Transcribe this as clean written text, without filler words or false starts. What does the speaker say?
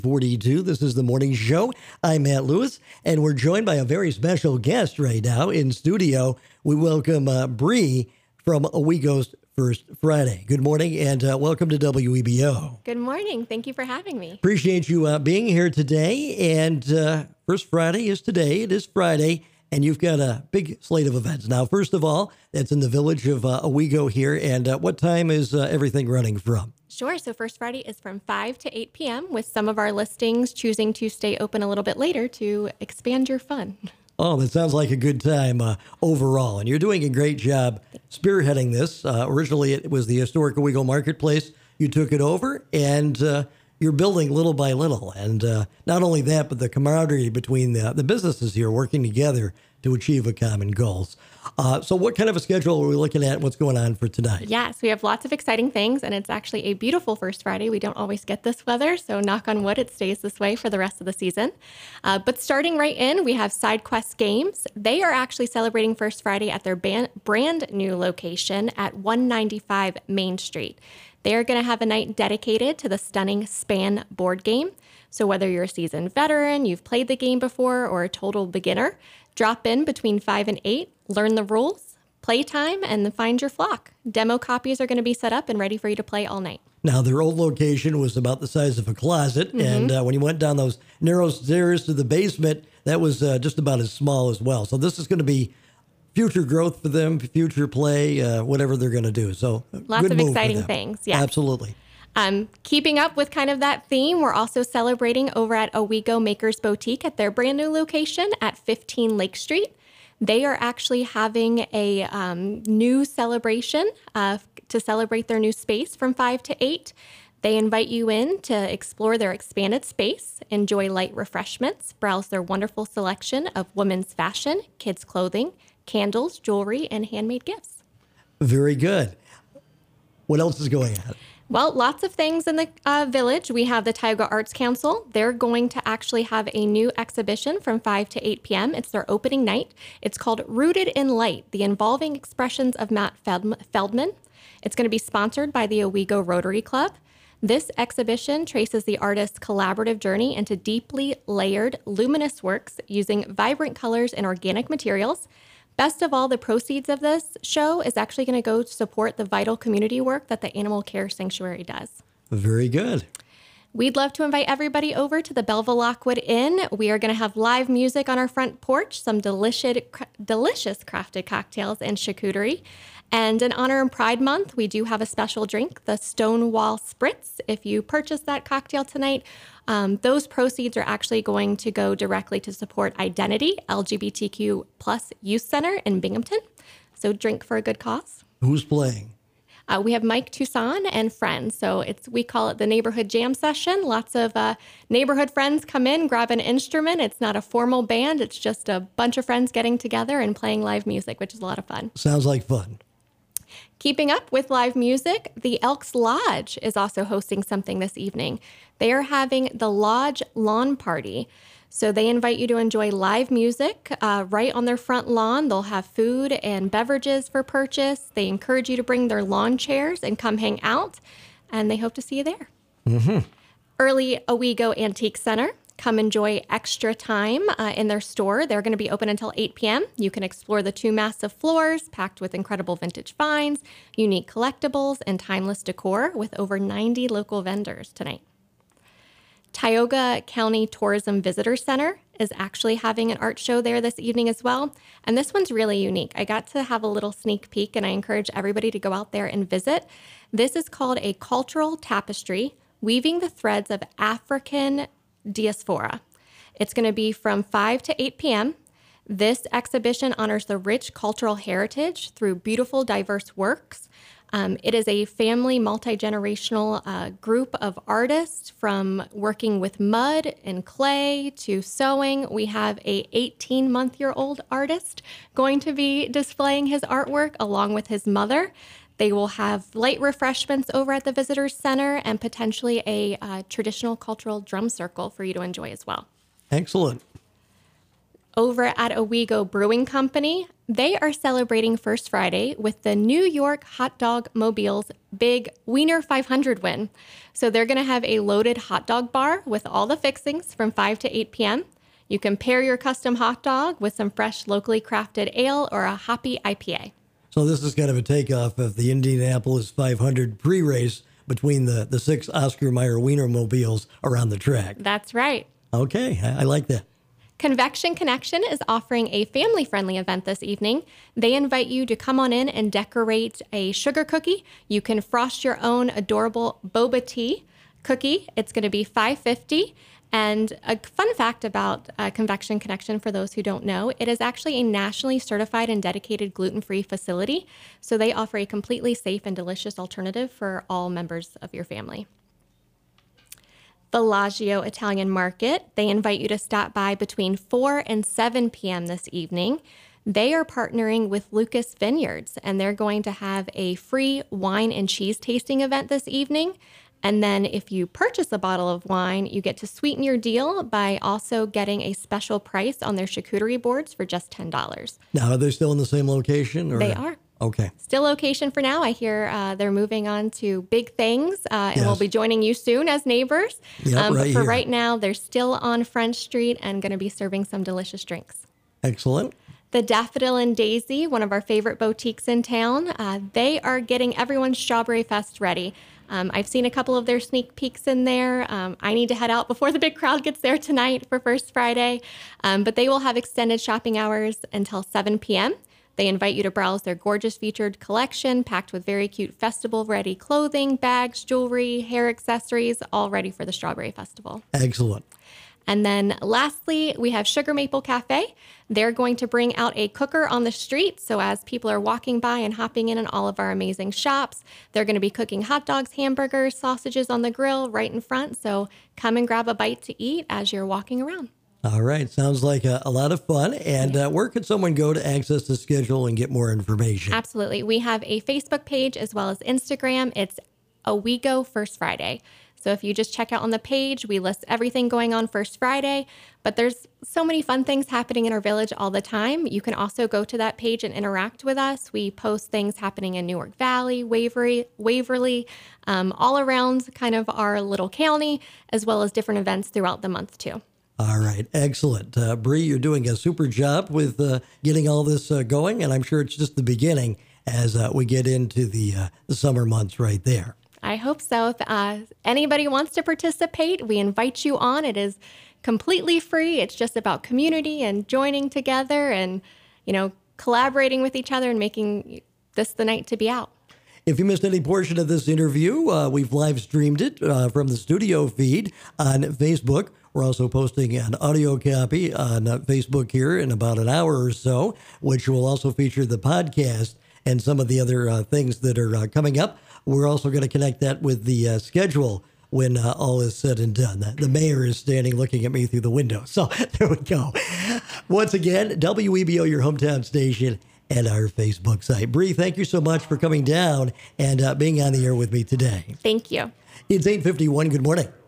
42. This is the morning show. I'm Matt Lewis, and we're joined by a very special guest right now in studio. We welcome Bree from Owego's First Friday. Good morning, and welcome to WEBO. Good morning. Thank you for having me. Appreciate you being here today. And First Friday is today. It is Friday, and you've got a big slate of events. Now, first of all, that's in the village of Owego here. And what time is everything running from? Sure. So First Friday is from 5 to 8 p.m. with some of our listings choosing to stay open a little bit later to expand your fun. Oh, that sounds like a good time overall. And you're doing a great job spearheading this. Originally, it was the historic Owego Marketplace. You took it over, and you're building little by little. And not only that, but the camaraderie between the businesses here working together to achieve a common goals. So what kind of a schedule are we looking at? What's going on for tonight? Yes, we have lots of exciting things, and it's actually a beautiful First Friday. We don't always get this weather, so knock on wood, it stays this way for the rest of the season. But starting right in, we have Side Quest Games. They are actually celebrating First Friday at their brand new location at 195 Main Street. They are going to have a night dedicated to the stunning Span board game. So whether you're a seasoned veteran, you've played the game before, or a total beginner, drop in between 5 and 8, learn the rules, play time, and then find your flock. Demo copies are going to be set up and ready for you to play all night. Now, their old location was about the size of a closet, and when you went down those narrow stairs to the basement, that was just about as small as well. So this is going to be future growth for them, future play, whatever they're going to do. So lots good of move exciting for them. things. Yeah, Absolutely. Keeping up with kind of that theme, we're also celebrating over at Owego Makers Boutique at their brand new location at 15 Lake Street. They are actually having a new celebration to celebrate their new space from 5 to 8. They invite you in to explore their expanded space, enjoy light refreshments, browse their wonderful selection of women's fashion, kids' clothing, candles, jewelry, and handmade gifts. Very good. What else is going on? Well, lots of things in the village. We have the Tioga Arts Council. They're going to actually have a new exhibition from 5 to 8 p.m. It's their opening night. It's called Rooted in Light, the Involving Expressions of Matt Feldman. It's going to be sponsored by the Owego Rotary Club. This exhibition traces the artist's collaborative journey into deeply layered, luminous works using vibrant colors and organic materials. Best of all, the proceeds of this show is actually going to go to support the vital community work that the Animal Care Sanctuary does. Very good. We'd love to invite everybody over to the Belleville Lockwood Inn. We are going to have live music on our front porch, some delicious crafted cocktails and charcuterie. And in honor of Pride Month, we do have a special drink, the Stonewall Spritz. If you purchase that cocktail tonight, those proceeds are actually going to go directly to support Identity, LGBTQ plus Youth Center in Binghamton. So drink for a good cause. Who's playing? We have Mike Toussaint and friends. So we call it the neighborhood jam session. Lots of neighborhood friends come in, grab an instrument. It's not a formal band. It's just a bunch of friends getting together and playing live music, which is a lot of fun. Sounds like fun. Keeping up with live music, the Elks Lodge is also hosting something this evening. They are having the Lodge Lawn Party. So they invite you to enjoy live music right on their front lawn. They'll have food and beverages for purchase. They encourage you to bring their lawn chairs and come hang out, and they hope to see you there. Early Owego Antique Center. Come enjoy extra time in their store. They're going to be open until 8 p.m. You can explore the 2 massive floors packed with incredible vintage finds, unique collectibles, and timeless decor with over 90 local vendors tonight. Tioga County Tourism Visitor Center is actually having an art show there this evening as well. And this one's really unique. I got to have a little sneak peek, and I encourage everybody to go out there and visit. This is called a cultural tapestry, weaving the threads of African diaspora. It's going to be from 5 to 8 p.m. This exhibition honors the rich cultural heritage through beautiful, diverse works. It is a family, multi-generational group of artists, from working with mud and clay to sewing. We have a 18-month-year-old artist going to be displaying his artwork along with his mother. They will have light refreshments over at the Visitors Center and potentially a traditional cultural drum circle for you to enjoy as well. Excellent. Over at Owego Brewing Company, They are celebrating First Friday with the New York Hot Dog Mobile's big Wiener 500 win. So they're going to have a loaded hot dog bar with all the fixings from 5 to 8 p.m. You can pair your custom hot dog with some fresh, locally crafted ale or a hoppy IPA. So this is kind of a takeoff of the Indianapolis 500 pre-race between the 6 Oscar Mayer Wienermobiles around the track. That's right. Okay, I like that. Convection Connection is offering a family-friendly event this evening. They invite you to come on in and decorate a sugar cookie. You can frost your own adorable boba tea cookie. It's going to be $5.50. And a fun fact about Convection Connection, for those who don't know, it is actually a nationally certified and dedicated gluten-free facility. So they offer a completely safe and delicious alternative for all members of your family. Bellagio Italian Market. They invite you to stop by between 4 and 7 p.m. this evening. They are partnering with Lucas Vineyards, and they're going to have a free wine and cheese tasting event this evening. And then if you purchase a bottle of wine, you get to sweeten your deal by also getting a special price on their charcuterie boards for just $10. Now, are they still in the same location? Or? They are. Okay. Still location for now. I hear they're moving on to big things, and Yes. we'll be joining you soon as neighbors. Yep, But right for here. right now, they're still on French Street and going to be serving some delicious drinks. Excellent. The Daffodil and Daisy, one of our favorite boutiques in town, they are getting everyone's Strawberry Fest ready. I've seen a couple of their sneak peeks in there. I need to head out before the big crowd gets there tonight for First Friday. But they will have extended shopping hours until 7 p.m. They invite you to browse their gorgeous featured collection, packed with very cute festival-ready clothing, bags, jewelry, hair accessories, all ready for the Strawberry Festival. Excellent. And then lastly, we have Sugar Maple Cafe. They're going to bring out a cooker on the street. So as people are walking by and hopping in all of our amazing shops, they're going to be cooking hot dogs, hamburgers, sausages on the grill right in front. So come and grab a bite to eat as you're walking around. All right. Sounds like a lot of fun. And where could someone go to access the schedule and get more information? Absolutely. We have a Facebook page as well as Instagram. It's Owego First Friday. So if you just check out on the page, we list everything going on First Friday, but there's so many fun things happening in our village all the time. You can also go to that page and interact with us. We post things happening in Newark Valley, Waverly, all around kind of our little county, as well as different events throughout the month too. All right. Excellent. Bree, you're doing a super job with getting all this going, and I'm sure it's just the beginning as we get into the summer months right there. I hope so. If anybody wants to participate, we invite you on. It is completely free. It's just about community and joining together and, collaborating with each other and making this the night to be out. If you missed any portion of this interview, we've live streamed it from the studio feed on Facebook. We're also posting an audio copy on Facebook here in about an hour or so, which will also feature the podcast and some of the other things that are coming up. We're also going to connect that with the schedule when all is said and done. The mayor is standing looking at me through the window. So there we go. Once again, WEBO, your hometown station, and our Facebook site. Bree, thank you so much for coming down and being on the air with me today. Thank you. It's 8:51. Good morning.